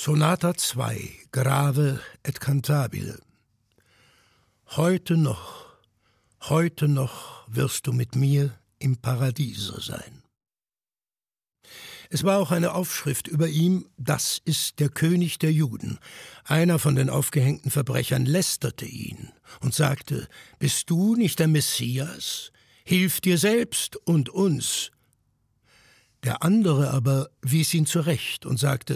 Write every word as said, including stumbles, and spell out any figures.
Sonata zwei, Grave et cantabile. Heute noch, heute noch wirst du mit mir im Paradiese sein. Es war auch eine Aufschrift über ihm: Das ist der König der Juden. Einer von den aufgehängten Verbrechern lästerte ihn und sagte: Bist du nicht der Messias? Hilf dir selbst und uns. Der andere aber wies ihn zurecht und sagte: